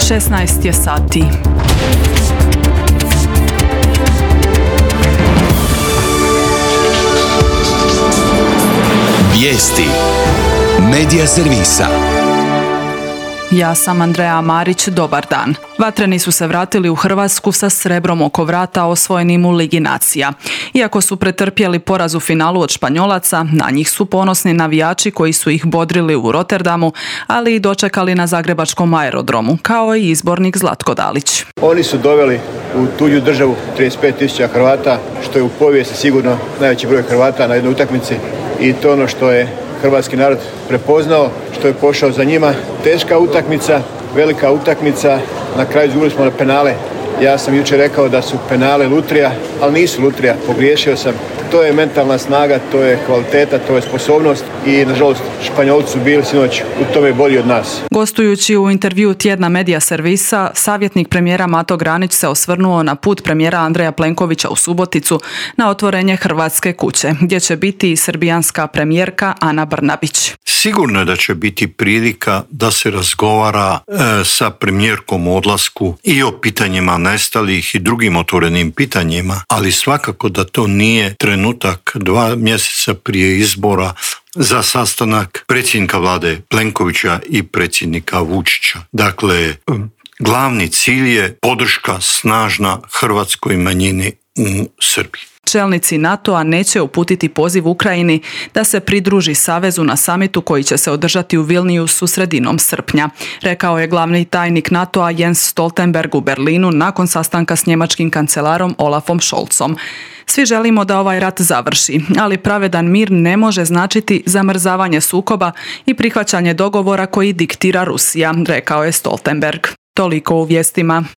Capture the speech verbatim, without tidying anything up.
šesnaest je sati. Vijesti Medija servisa. Ja sam Andreja Marić, dobar dan. Vatreni su se vratili u Hrvatsku sa srebrom oko vrata osvojenim u Ligi nacija. Iako su pretrpjeli poraz u finalu od Španjolaca, na njih su ponosni navijači koji su ih bodrili u Rotterdamu, ali i dočekali na zagrebačkom aerodromu, kao i izbornik Zlatko Dalić. Oni su doveli u tuđu državu trideset pet tisuća Hrvata, što je u povijesti sigurno najveći broj Hrvata na jednoj utakmici, i to ono što je hrvatski narod prepoznao, što je pošao za njima. Teška utakmica, velika utakmica, na kraju izgubili smo na penale. Ja sam jučer rekao da su penale lutrija, ali nisu lutrija, pogriješio sam. To je mentalna snaga, to je kvaliteta, to je sposobnost i nažalost Španjolci su bili sinoć u tome bolji od nas. Gostujući u intervju tjedna Medija servisa, savjetnik premijera Mato Granić se osvrnuo na put premijera Andreja Plenkovića u Suboticu na otvorenje Hrvatske kuće, gdje će biti i srbijanska premijerka Ana Brnabić. Sigurno je da će biti prilika da se razgovara e, sa premijerkom o odlasku i o pitanjima nestalih i drugim otvorenim pitanjima, ali svakako da to nije trenutak dva mjeseca prije izbora za sastanak predsjednika vlade Plenkovića i predsjednika Vučića. Dakle, glavni cilj je podrška snažna hrvatskoj manjini u Srbiji. Čelnici NATO-a neće uputiti poziv Ukrajini da se pridruži savezu na samitu koji će se održati u Vilniusu sredinom srpnja, rekao je glavni tajnik NATO-a Jens Stoltenberg u Berlinu nakon sastanka s njemačkim kancelarom Olafom Scholzom. Svi želimo da ovaj rat završi, ali pravedan mir ne može značiti zamrzavanje sukoba i prihvaćanje dogovora koji diktira Rusija, rekao je Stoltenberg. Toliko u vijestima.